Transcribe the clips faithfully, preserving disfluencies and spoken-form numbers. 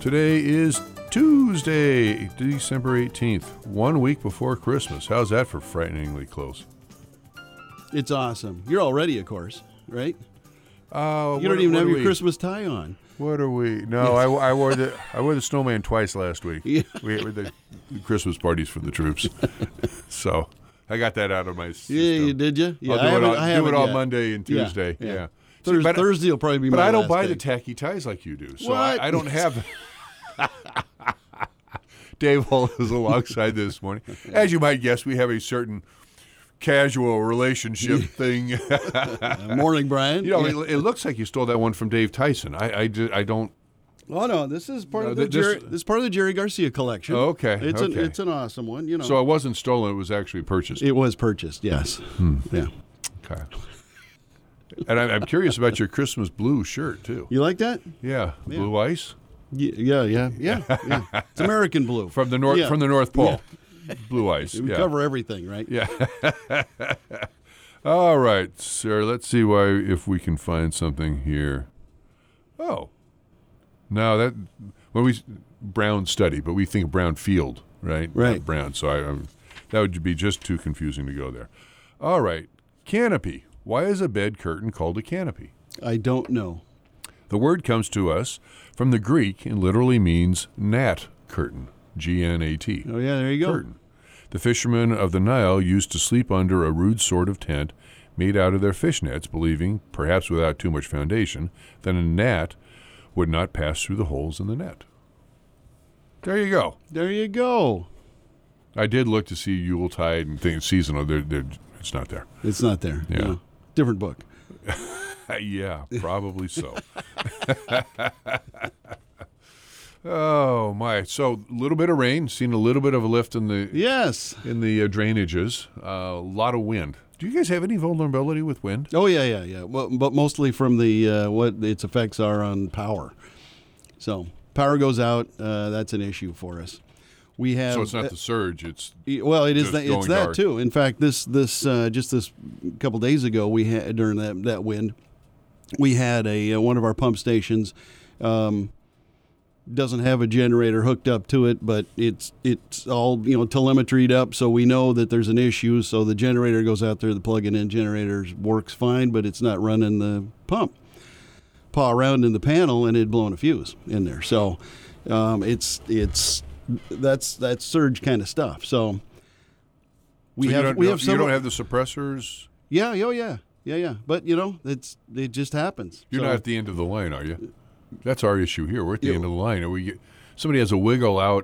Today is Tuesday, December eighteenth, one week before Christmas. How's that for frighteningly close? It's awesome. You're all ready, of course, right? Uh, you what, don't even what have your we, Christmas tie on. What are we? No, I, I wore the I wore the snowman twice last week. Yeah. We had the Christmas parties for the troops, so I got that out of my system. Yeah, you did you? Yeah, I'll do I it, haven't- on, I do haven't it on yet. Monday and Yeah, Tuesday. yeah. Yeah, Thurs- See, but, Thursday will probably be but my I don't last buy day. the tacky ties like you do, so What? I, I don't have. Dave Hall is alongside this morning. As you might guess, we have a certain casual relationship thing. Uh, morning, Brian. You know, Yeah. it, it looks like you stole that one from Dave Tyson. I, I, ju- I don't. Oh no, this is part No, of the th- this- Jerry, this is part of the Jerry Garcia collection. Oh, okay, it's an okay. it's an awesome one. You know, So it wasn't stolen; it was actually purchased. it was purchased. Yes. Hmm. Yeah. Okay. And I, I'm curious about your Christmas blue shirt too. You like that? Yeah, Yeah. blue ice Y- Yeah, yeah, yeah, yeah. It's American blue. from the north Yeah. from the North Pole. Blue ice. We yeah. cover everything, right? Yeah. All right, sir. Let's see why if we can find something here. Oh, no, that when we brown study, but we think brown field, right? Right. Not brown. So I, I'm, that would be just too confusing to go there. All right, canopy. Why is a bed curtain called a canopy? I don't know. The word comes to us from the Greek and literally means gnat curtain. G N A T. Oh yeah, there you go. Curtain. The fishermen of the Nile used to sleep under a rude sort of tent made out of their fish nets, believing, perhaps without too much foundation, that a gnat would not pass through the holes in the net. There you go. There you go. I did look to see Yuletide and things seasonal. They're, they're, it's not there. It's not there. Yeah. No. Different book. Yeah, probably so. Oh my! So a little bit of rain, seen a little bit of a lift in the Yes. in the uh, drainages. Uh, a lot of wind. Do you guys have any vulnerability with wind? Oh yeah, yeah, yeah. Well, but mostly from the uh, what its effects are on power. So power goes out. Uh, that's an issue for us. We have. So it's not the surge. It's Well, it is just that. It's going that dark. too. In fact, this this uh, just this couple days ago, we had during that that wind, we had a uh, one of our pump stations. Um, doesn't have a generator hooked up to it, but it's it's all you know telemetried up, so we know that there's an issue. So the generator goes out there, the plug-in generator works fine, but it's not running the pump. Paw around in the panel, and it'd blown a fuse in there. So um, it's it's that's that's surge kind of stuff. So we so you have don't, we you have several. don't have the suppressors. yeah, oh yeah, yeah, yeah. But you know, it's it just happens. You're So- not at the end of the line, are you? That's our issue here. We're at the Yeah. end of the line. We get, somebody has a wiggle out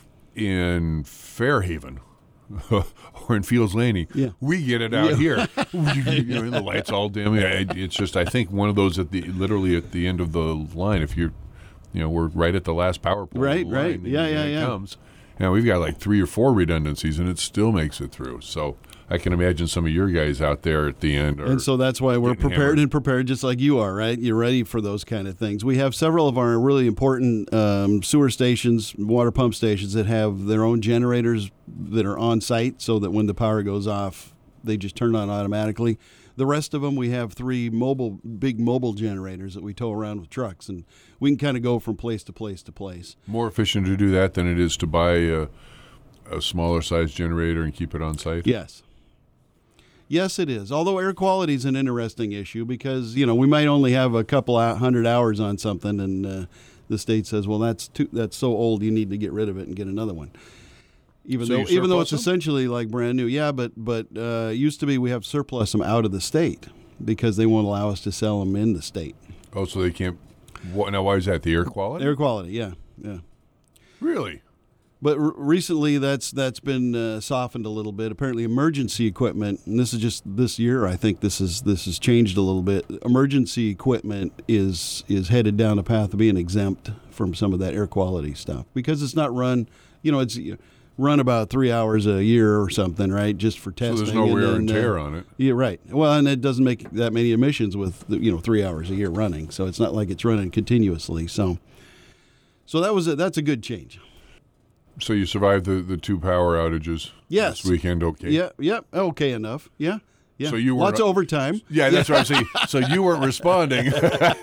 in Fairhaven or in Fields Landing. Yeah. We get it out Yeah. here. You know, the lights all dim. I- It's just I think one of those at the literally at the end of the line. If you're, you know, we're right at the last power pole. of Right, the right. line, Yeah, and yeah, it yeah. Comes. Now we've got like three or four redundancies, and it still makes it through. So I can imagine some of your guys out there at the end. Are, And so that's why we're getting prepared hammered. and prepared just like you are, right? You're ready for those kind of things. We have several of our really important um, sewer stations, water pump stations that have their own generators that are on site so that when the power goes off, they just turn on automatically. The rest of them, we have three mobile, big mobile generators that we tow around with trucks, and we can kind of go from place to place to place. more efficient to do that than it is to buy a, a smaller size generator and keep it on site? Yes. Yes, it is. Although air quality is an interesting issue because, you know, we might only have a couple of hundred hours on something, and uh, the state says, well, that's too, that's so old, you need to get rid of it and get another one. Even So though you even though surplus it's them? essentially like brand new. Yeah, but but uh, it used to be we have surplus them out of the state because they won't allow us to sell them in the state. Oh, so they can't. What, now, why is that? The air quality? Air quality, yeah, yeah. Really? But r- recently, that's that's been uh, softened a little bit. Apparently, emergency equipment, and this is just this year. I think this is this has changed a little bit. Emergency equipment is is headed down a path of being exempt from some of that air quality stuff because it's not run. You know, it's you know, run about three hours a year or something, right? Just for So testing. there's no and wear then, and tear uh, on it. Yeah, right. Well, and it doesn't make that many emissions with you know three hours a year running. So it's not like it's running continuously. So, so that was a, that's a good change. So you survived the, the two power outages Yes. this weekend, okay? Yeah, yeah, okay enough. Yeah, Yeah. So you were lots of overtime. Yeah, that's what I'm saying. So you weren't responding.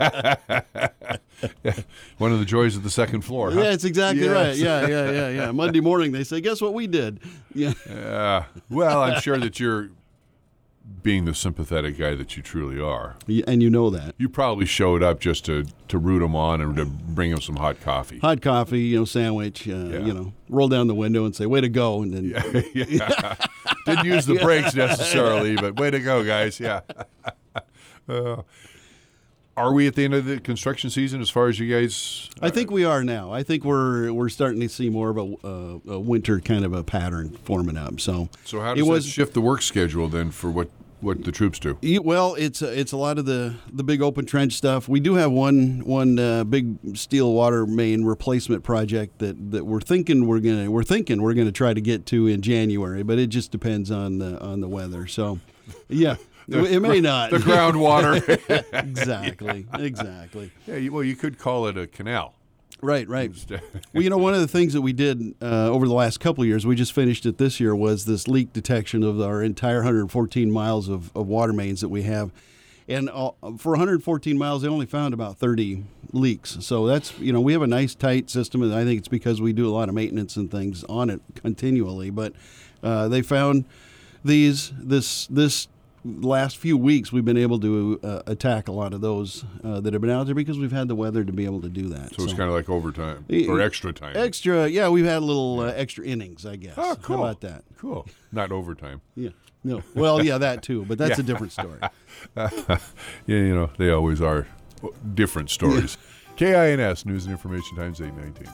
One of the joys of the second floor. Huh? Yeah, it's exactly Yes. right. Yeah, yeah, yeah, yeah. Monday morning they say, "Guess what we did?" Yeah. Uh, well, I'm sure that you're being the sympathetic guy that you truly are. And you know that. You probably showed up just to, to root them on and to bring them some hot coffee. Hot coffee, you know, sandwich, uh, Yeah. you know, roll down the window and say, "Way to go!" And then Yeah. yeah. Didn't use the brakes necessarily, but way to go, guys. Yeah. Uh, are we at the end of the construction season as far as you guys? I think we are now. I think we're we're starting to see more of a, uh, a winter kind of a pattern forming up. So, So how it does was- that shift the work schedule then for what, what the troops do? Yeah, well, it's uh, it's a lot of the, the big open trench stuff. We do have one one uh, big steel water main replacement project that, that we're thinking we're gonna we're thinking we're gonna try to get to in January, but it just depends on the on the weather. So, yeah, it may not. The groundwater. exactly, exactly. yeah, you, well, you could call it a canal. Right, right. Well, you know, one of the things that we did uh, over the last couple of years, we just finished it this year, was this leak detection of our entire one hundred fourteen miles of, of water mains that we have. And uh, for one hundred fourteen miles, they only found about thirty leaks. So that's, you know, we have a nice tight system, and I think it's because we do a lot of maintenance and things on it continually. But uh, they found these, this, this, last few weeks we've been able to uh, attack a lot of those uh, that have been out there because we've had the weather to be able to do that. So it's kind of like overtime E- or extra time. Extra, yeah, we've had a little uh, extra innings, I guess. Oh, cool. How about that? Cool. Not overtime. Yeah. No. Well, yeah, that too, but that's Yeah. a different story. Yeah, you know, they always are different stories. K I N S, News and Information Times eight nineteen.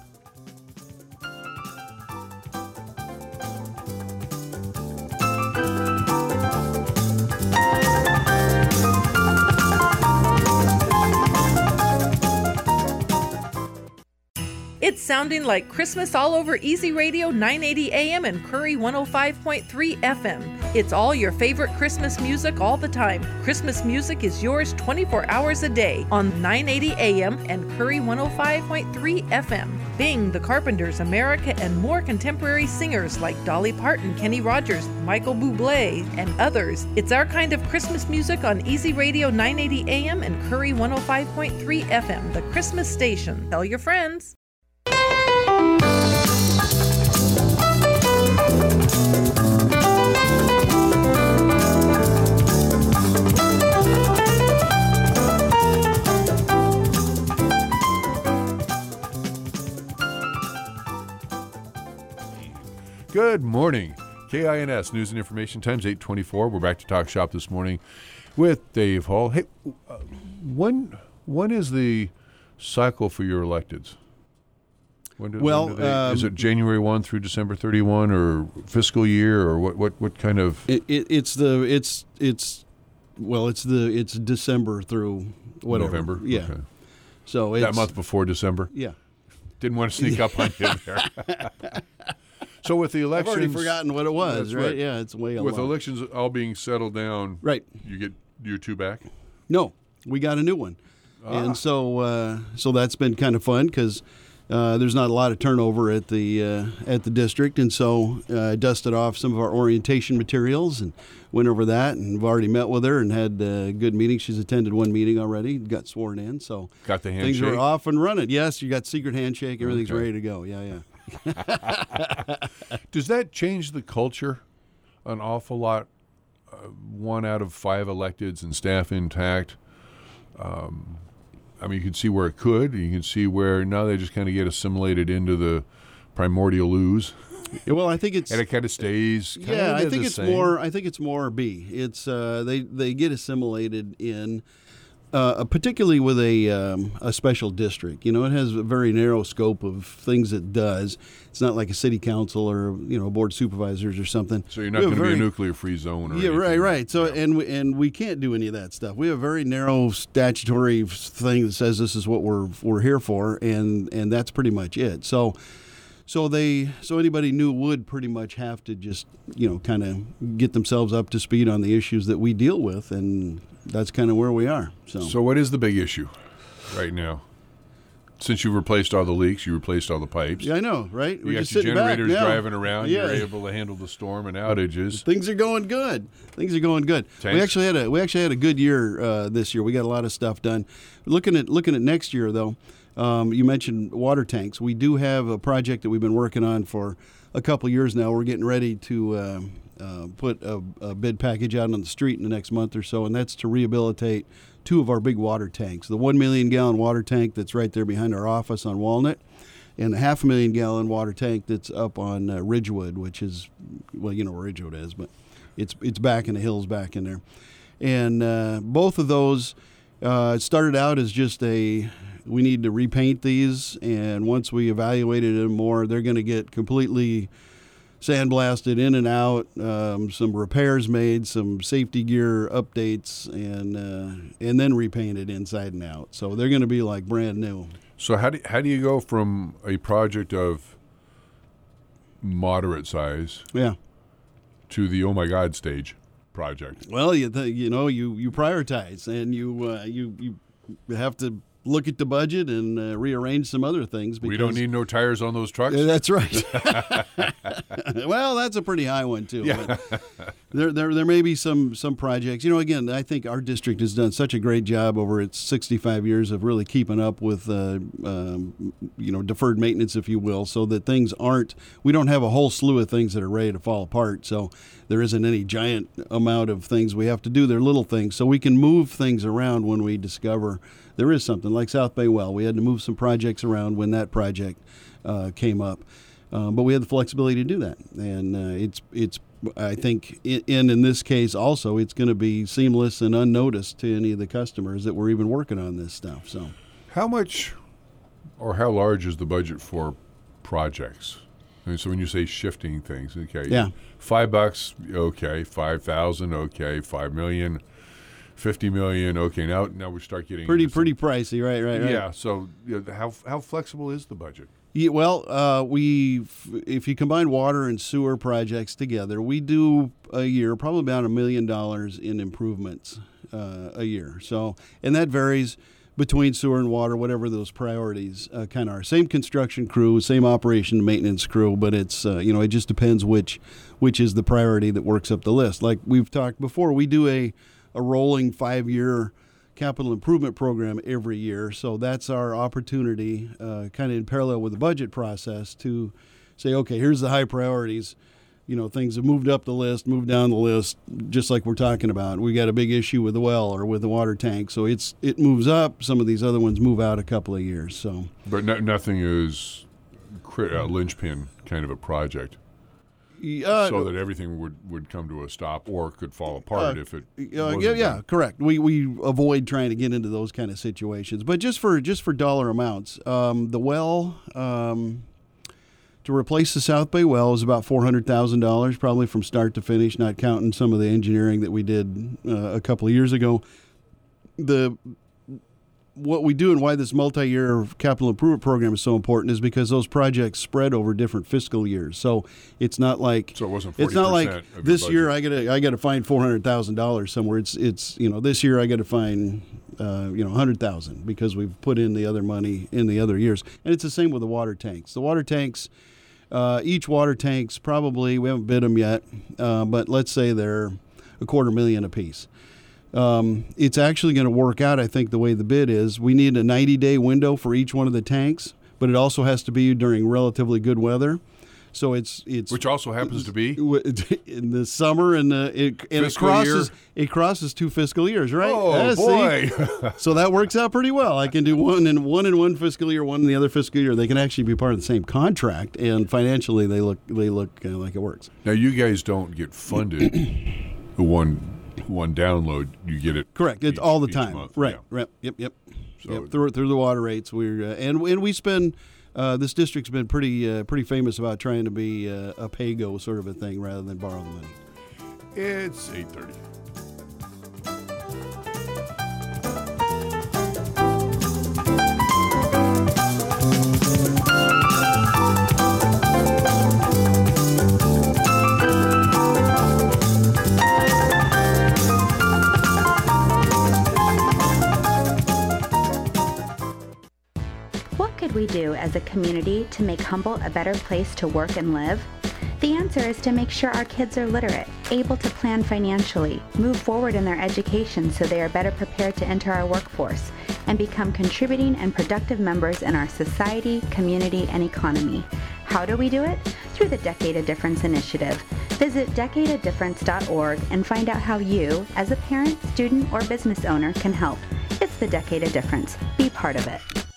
It's sounding like Christmas all over Easy Radio nine eighty A M and Curry one oh five point three F M. It's all your favorite Christmas music all the time. Christmas music is yours twenty-four hours a day on nine eighty A M and Curry one oh five point three F M. Bing, The Carpenters, America, and more contemporary singers like Dolly Parton, Kenny Rogers, Michael Bublé, and others. It's our kind of Christmas music on Easy Radio nine eighty A M and Curry one oh five point three F M, the Christmas station. Tell your friends. Good morning. K I N S, News and Information Times eight twenty-four. We're back to Talk Shop this morning with Dave Hall. Hey, uh, when when is the cycle for your electeds? When do, Well, when do they, um, is it January first through December thirty-first, or fiscal year, or what? What, what kind of? It, it, it's the it's it's well, it's the it's December through whatever. November? Yeah. Okay. So it's, That month before December? Yeah. Didn't want to sneak up on you there. So with the I've elections, already forgotten what it was. That's Right? right. Yeah. It's way with along. elections all being settled down, Right. you get your two back. No, we got a new one, Ah. and so uh, so that's been kind of fun because uh, there's not a lot of turnover at the uh, at the district, and so uh, I dusted off some of our orientation materials and went over that, and we've already met with her and had a good meeting. She's attended one meeting already, got sworn in, so Got the things handshake. are off and running. Yes, you got secret handshake, everything's Okay. ready to go. Yeah, yeah. Does that change the culture an awful lot? Uh, one out of five electeds and staff intact. Um, I mean, you can see where it could. You can see where now they just kind of get assimilated into the primordial ooze, Yeah, well, I think it's and it kind of stays. Kind yeah. of I think the it's same. more. I think it's more B. It's uh, they they get assimilated in. Uh, particularly with a um, a special district, you know, it has a very narrow scope of things it does. It's not like a city council or you know board of supervisors or something. So you're not We going have to be a very- nuclear-free zone, or Yeah, right, anything. right. So Yeah. and we, and we can't do any of that stuff. We have a very narrow statutory thing that says this is what we're we're here for, and and that's pretty much it. So. So they, so anybody new would pretty much have to just, you know, kind of get themselves up to speed on the issues that we deal with, and that's kind of where we are. So, So what is the big issue right now? Since you replaced all the leaks, you replaced all the pipes. Yeah, I know, right? You We're got just your sitting back generators now. driving around. Yeah. You're able to handle the storm and outages. Things are going good. Things are going good. Tanks? We actually had a we actually had a good year uh, this year. We got a lot of stuff done. Looking at looking at next year though, um, you mentioned water tanks. We do have a project that we've been working on for a couple years now. We're getting ready to uh, uh, put a, a bid package out on the street in the next month or so, and that's to rehabilitate two of our big water tanks. The one million gallon water tank that's right there behind our office on Walnut, and the half a million gallon water tank that's up on uh, Ridgewood, which is, well, you know where Ridgewood is, but it's it's back in the hills back in there. And uh, both of those uh, started out as just a, we need to repaint these, and once we evaluated them more, they're going to get completely sandblasted in and out, um, some repairs made, some safety gear updates, and uh, and then repainted inside and out. So they're going to be like brand new. So how do how do you go from a project of moderate size Yeah. to the oh my god stage project? Well, you th- you know you, you prioritize, and you uh, you you have to look at the budget and uh, rearrange some other things. Because We don't need no tires on those trucks. Yeah, that's right. Well, that's a pretty high one too. Yeah. But there, there, there may be some some projects. You know, again, I think our district has done such a great job over its sixty-five years of really keeping up with, uh, um, you know, deferred maintenance, if you will, so that things aren't. We don't have a whole slew of things that are ready to fall apart. So there isn't any giant amount of things we have to do. They're little things, so we can move things around when we discover there is something like South Bay Well. We had to move some projects around when that project uh, came up, um, but we had the flexibility to do that, and uh, it's it's. I think in in this case also it's going to be seamless and unnoticed to any of the customers that we're even working on this stuff. So, How much or how large is the budget for projects? I mean, so when you say shifting things, okay, Yeah. five bucks, okay, five thousand, okay, five million. Fifty million. Okay, now now we start getting pretty into some- pretty pricey, right? Right? Right. Yeah. So you know, how how flexible is the budget? Yeah, well, uh, we if you combine water and sewer projects together, we do a year probably about a million dollars in improvements uh, a year. So, and that varies between sewer and water, whatever those priorities uh, kind of are. Same construction crew, same operation and maintenance crew, but it's uh, you know it just depends which which is the priority that works up the list. Like we've talked before, we do a a rolling five year capital improvement program every year. So that's our opportunity, uh, kind of in parallel with the budget process, to say, okay, here's the high priorities. You know, things have moved up the list, moved down the list, just like we're talking about. We got a big issue with the well or with the water tank, so it's it moves up. Some of these other ones move out a couple of years. So, But no, nothing is cri- a linchpin kind of a project, uh, so that everything would, would come to a stop or could fall apart Uh, if it. Uh, wasn't yeah, yeah, done. correct. We we avoid trying to get into those kind of situations, but just for just for dollar amounts, um, the well um, to replace the South Bay well is about four hundred thousand dollars, probably from start to finish, not counting some of the engineering that we did uh, a couple of years ago. The what we do and why this multi-year capital improvement program is so important is because those projects spread over different fiscal years. So it's not like So it wasn't it's forty percent not like of your this year I budget. gotta I gotta find four hundred thousand dollars somewhere. It's it's you know this year I gotta find uh, you know hundred thousand because we've put in the other money in the other years. And it's the same with the water tanks. The water tanks, uh, each water tank's probably, we haven't bid them yet, uh, but let's say they're a quarter million apiece. Um, it's actually going to work out, I think, the way the bid is. We need a ninety-day window for each one of the tanks, but it also has to be during relatively good weather. So it's it's Which also happens to be in the summer, and the it, and it Fiscal crosses year? it crosses two fiscal years, right? Oh, Yeah, see? boy. So that works out pretty well. I can do one in one in one fiscal year, one in the other fiscal year. They can actually be part of the same contract, and financially they look they look uh, like it works. Now you guys don't get funded the one one download. You get it Correct. It's each- all the each time. month. Right. Yeah. Right. Yep. Yep. So- yep. Through through the water rates, we're uh, and and we spend. Uh, this district's been pretty uh, pretty famous about trying to be uh, a pay-go sort of a thing rather than borrow the money. It's eight thirty. What community to make Humboldt a better place to work and live? The answer is to make sure our kids are literate, able to plan financially, move forward in their education so they are better prepared to enter our workforce, and become contributing and productive members in our society, community, and economy. How do we do it? Through the Decade of Difference initiative. Visit decade of difference dot org and find out how you, as a parent, student, or business owner, can help. It's the Decade of Difference. Be part of it.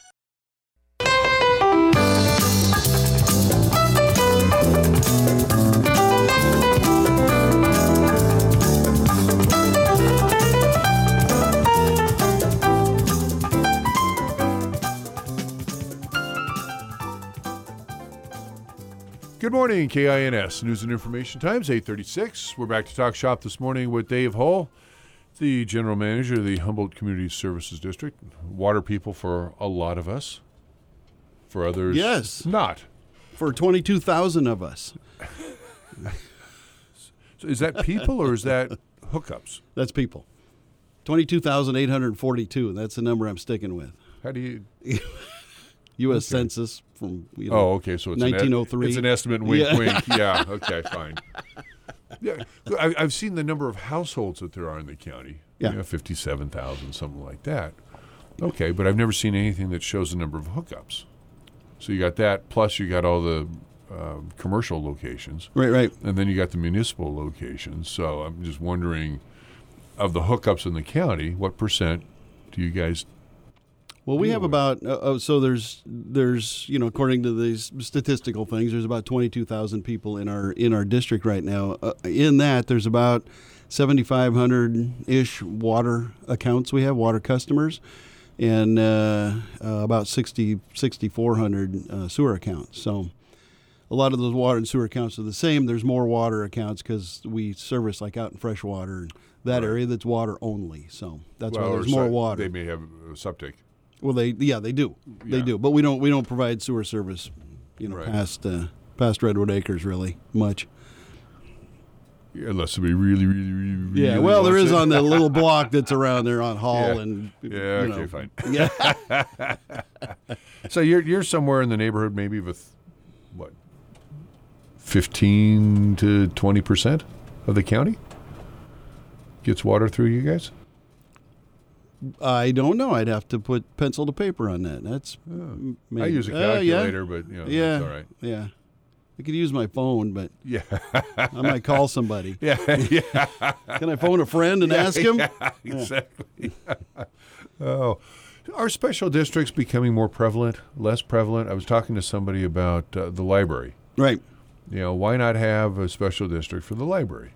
Good morning, K I N S News and Information Times, eight thirty-six. We're back to Talk Shop this morning with Dave Hull, the General Manager of the Humboldt Community Services District. Water people for a lot of us. For others, yes, not. For twenty-two thousand of us. So is that people or is that hookups? That's people. twenty-two thousand eight hundred forty-two. That's the number I'm sticking with. How do you... U S Okay. Census from you know, Oh, okay. So it's nineteen oh three. An, it's an estimate. Wink, Yeah. wink. Yeah. Okay. Fine. Yeah, I, I've seen the number of households that there are in the county. Yeah. You know, fifty-seven thousand, something like that. Okay, but I've never seen anything that shows the number of hookups. So you got that, plus you got all the um, commercial locations, Right, right. and then you got the municipal locations. So I'm just wondering, of the hookups in the county, what percent do you guys? Well, we deal have with? about uh, oh, so there's there's you know according to these statistical things, there's about twenty-two thousand people in our in our district right now. Uh, in that, there's about seventy-five hundred ish water accounts. We have water customers, and uh, uh, about sixty sixty-four hundred uh, sewer accounts. So a lot of those water and sewer accounts are the same. There's more water accounts because we service like out in freshwater and that Right. area that's water only. So that's Well, why or there's more so- water. They may have a septic. Well, they yeah they do they Yeah. do, but we don't we don't provide sewer service, you know, Right. past uh, past Redwood Acres really much. Unless somebody really, really, really, really Yeah, well, there wants is it. on the little block that's around there on Hall Yeah. and Yeah, you okay, know. fine. Yeah, So you're you're somewhere in the neighborhood, maybe with what, fifteen to twenty percent of the county gets water through you guys. I don't know. I'd have to put pencil to paper on that. That's I maybe. use a Uh, yeah. calculator, but you know, Yeah, that's all right. yeah. I could use my phone, but Yeah, I might call somebody. yeah, yeah. Can I phone a friend and ask him? Yeah, exactly. Oh, are special districts becoming more prevalent, less prevalent? I was talking to somebody about uh, the library. Right. You know, why not have a special district for the library?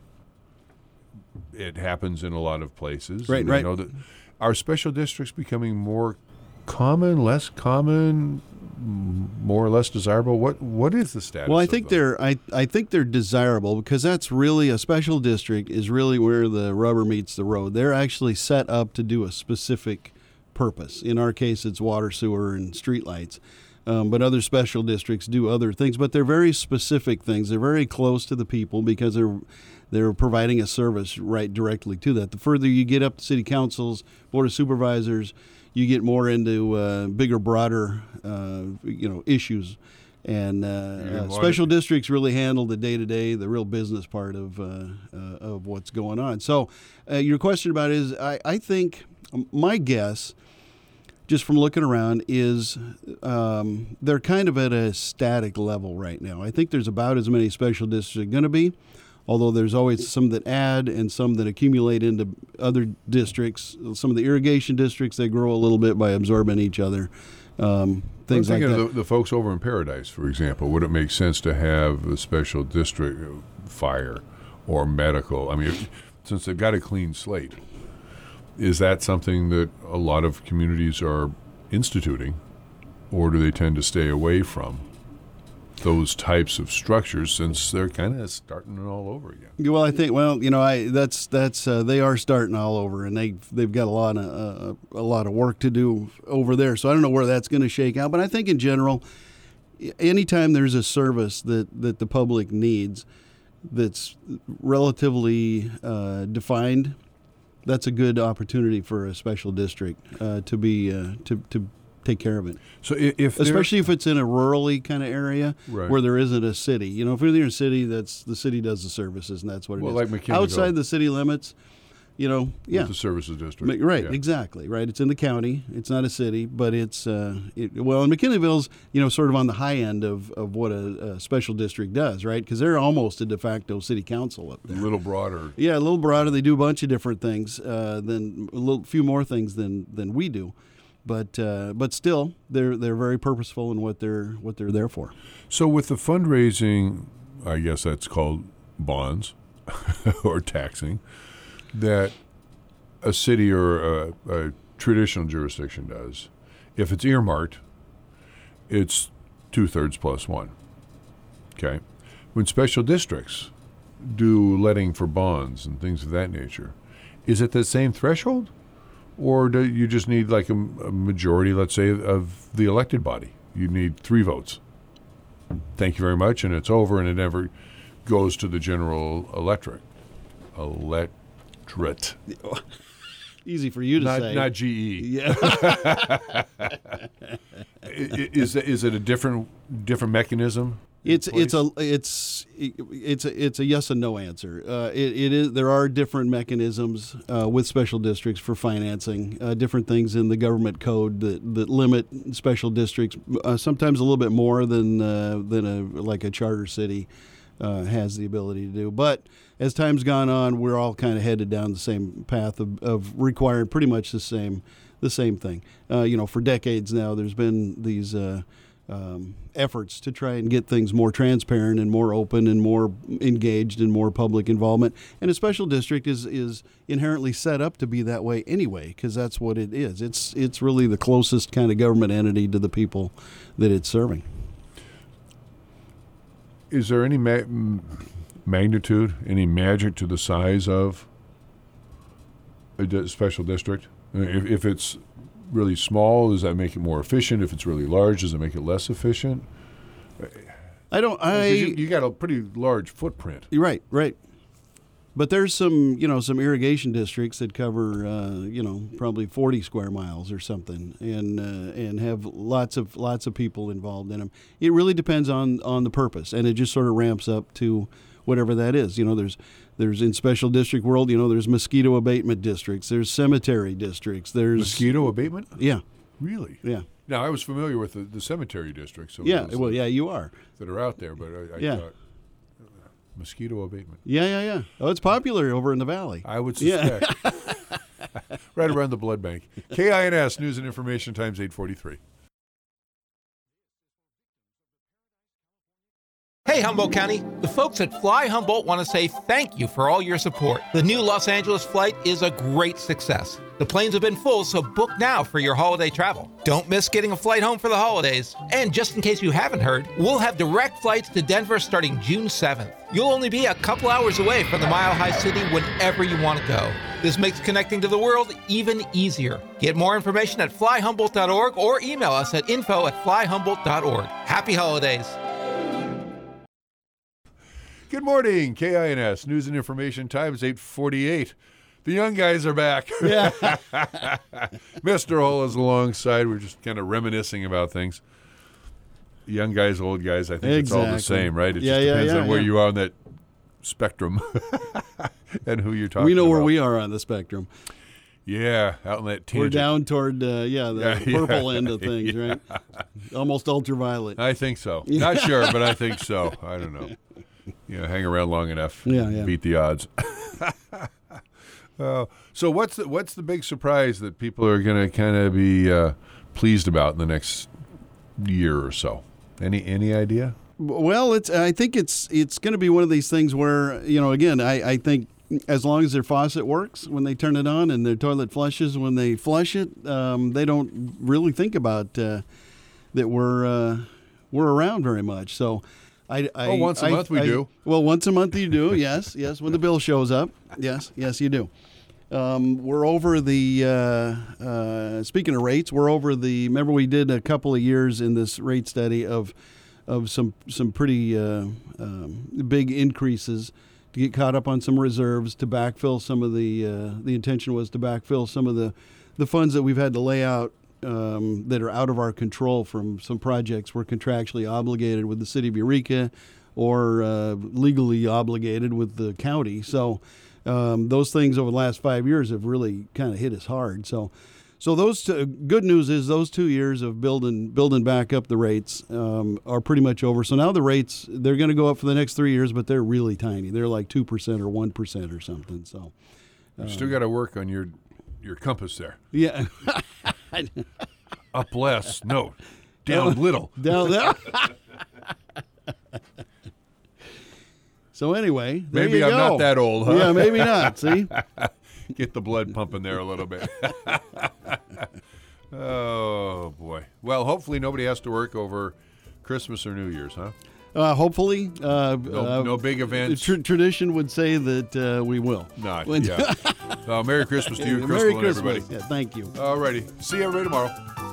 It happens in a lot of places. Right, and I right. know that are special districts becoming more common, less common, m- more or less desirable? What What is the status? Well, I of think them? they're I, I think they're desirable because that's really a special district is really where the rubber meets the road. They're actually set up to do a specific purpose. In our case, it's water, sewer, and streetlights. Um, but other special districts do other things, but they're very specific things. They're very close to the people because they're they're providing a service right directly to that. The further you get up to city councils, board of supervisors, you get more into uh, bigger, broader, uh, you know, issues. And uh, uh, want special it- districts really handle the day-to-day, the real business part of uh, uh, of what's going on. So, uh, your question about is, I, I think my guess, just from looking around, is um, they're kind of at a static level right now. I think there's about as many special districts are going to be, although there's always some that add and some that accumulate into other districts. Some of the irrigation districts, they grow a little bit by absorbing each other. Um, things I'm like thinking that. of the, the folks over in Paradise, for example. Would it make sense to have a special district, uh, fire or medical? I mean, if, since they've got a clean slate, is that something that a lot of communities are instituting, or do they tend to stay away from those types of structures since they're kind of starting it all over again? Well, I think well, you know, I that's that's uh, they are starting all over, and they they've got a lot of uh, a lot of work to do over there. So I don't know where that's going to shake out, but I think in general, anytime there's a service that that the public needs that's relatively uh, defined, that's a good opportunity for a special district uh, to be uh, to to take care of it. So if, if especially if it's in a rurally kind of area right. where there isn't a city. You know, if you're in a city, that's the city does the services, and that's what it well, is. Like McKinney outside the city limits, you know, yeah, the services district, right? Yeah. Exactly, right. It's in the county. It's not a city, but it's uh, it, well, and McKinneyville's you know sort of on the high end of, of what a, a special district does, right? Because they're almost a de facto city council up there. A little broader. Yeah, a little broader. They do a bunch of different things, uh, than a little few more things than than we do. But uh, but still, they're they're very purposeful in what they're what they're there for. So with the fundraising, I guess that's called bonds or taxing, that a city or a, a traditional jurisdiction does. If it's earmarked, it's two thirds plus one. Okay, when special districts do letting for bonds and things of that nature, is it the same threshold? Or do you just need like a, a majority, let's say, of the elected body? You need three votes. Thank you very much, and it's over, and it never goes to the general electorate. Electorate. Easy for you to not, say. Not G E. Yeah. is is it a different different mechanism? It's it's a it's it's a, it's a yes and no answer. Uh, it, it is there are different mechanisms uh, with special districts for financing. Uh, different things in the government code that, that limit special districts. Uh, sometimes a little bit more than uh, than a like a charter city uh, has the ability to do. But as time's gone on, we're all kind of headed down the same path of, of requiring pretty much the same the same thing. Uh, you know, for decades now, there's been these. Uh, Um, efforts to try and get things more transparent and more open and more engaged and more public involvement. And a special district is is inherently set up to be that way anyway, because that's what it is. It's it's really the closest kind of government entity to the people that it's serving. Is there any ma- magnitude, any magic to the size of a di- special district? If, if it's really small, does that make it more efficient? If it's really large, does it make it less efficient? I don't. I you, you got a pretty large footprint. Right, right. But there's some, you know, some irrigation districts that cover, uh, you know, probably forty square miles or something, and uh, and have lots of lots of people involved in them. It really depends on on the purpose, and it just sort of ramps up to whatever that is. You know, there's there's in special district world, you know, there's mosquito abatement districts, there's cemetery districts, there's mosquito abatement. Yeah, really. Yeah. Now I was familiar with the, the cemetery districts. So yeah. Well, yeah, you are. That are out there, but I, I yeah. thought uh, mosquito abatement. Yeah, yeah, yeah. Oh, it's popular over in the valley. I would suspect. Yeah. Right around the blood bank. K I N S News and Information Times eight forty-three. Hey, Humboldt County. The folks at Fly Humboldt want to say thank you for all your support. The new Los Angeles flight is a great success. The planes have been full, so book now for your holiday travel. Don't miss getting a flight home for the holidays. And just in case you haven't heard, we'll have direct flights to Denver starting June seventh. You'll only be a couple hours away from the Mile High City whenever you want to go. This makes connecting to the world even easier. Get more information at fly humboldt dot org or email us at info at fly humboldt dot org. Happy holidays. Good morning, K I N S News and Information Times eight forty-eight. The young guys are back. Yeah. Mister Hull is alongside. We're just kind of reminiscing about things. Young guys, old guys, I think exactly. it's all the same, right? It yeah, just yeah, depends yeah, on where yeah. you are on that spectrum and who you're talking about. We know about. where we are on the spectrum. Yeah, out in that tangent. We're down toward, uh, yeah, the Yeah, purple yeah, end of things, yeah. right? Almost ultraviolet. I think so. Not sure, but I think so. I don't know. You know, hang around long enough. Yeah, yeah. Beat the odds. uh, so what's the, what's the big surprise that people are going to kind of be uh, pleased about in the next year or so? Any any idea? Well, it's. I think it's it's going to be one of these things where, you know, again, I, I think as long as their faucet works when they turn it on and their toilet flushes when they flush it, um, they don't really think about uh, that we're uh, we're around very mumuch. So. I, I, oh, once a I, month we I, do. Well, once a month you do, yes, yes. When the bill shows up, yes, yes, you do. Um, we're over the, uh, uh, speaking of rates, we're over the, remember we did a couple of years in this rate study of of some some pretty uh, um, big increases to get caught up on some reserves, to backfill some of the, uh, the intention was to backfill some of the, the funds that we've had to lay out um, that are out of our control from some projects we're contractually obligated with the city of Eureka or uh, legally obligated with the county. So um, those things over the last five years have really kind of hit us hard. So so those two, good news is those two years of building building back up the rates um, are pretty much over. So now the rates, they're going to go up for the next three years, but they're really tiny. They're like two percent or one percent or something. So You still got to work on your your compass there. yeah. Up less, no. Down little. Down there. So anyway, there Maybe you I'm go. not that old, huh? Yeah, maybe not. See, Get the blood pumping there a little bit. Oh, boy. Well, hopefully nobody has to work over Christmas or New Year's, huh? uh, hopefully, uh, No, uh, no big events. Tr- tradition would say that uh, we will. Not, When- yeah. Uh, Merry Christmas to you, Crystal, Merry and Christmas. everybody. Yeah, thank you. All righty. See everybody tomorrow.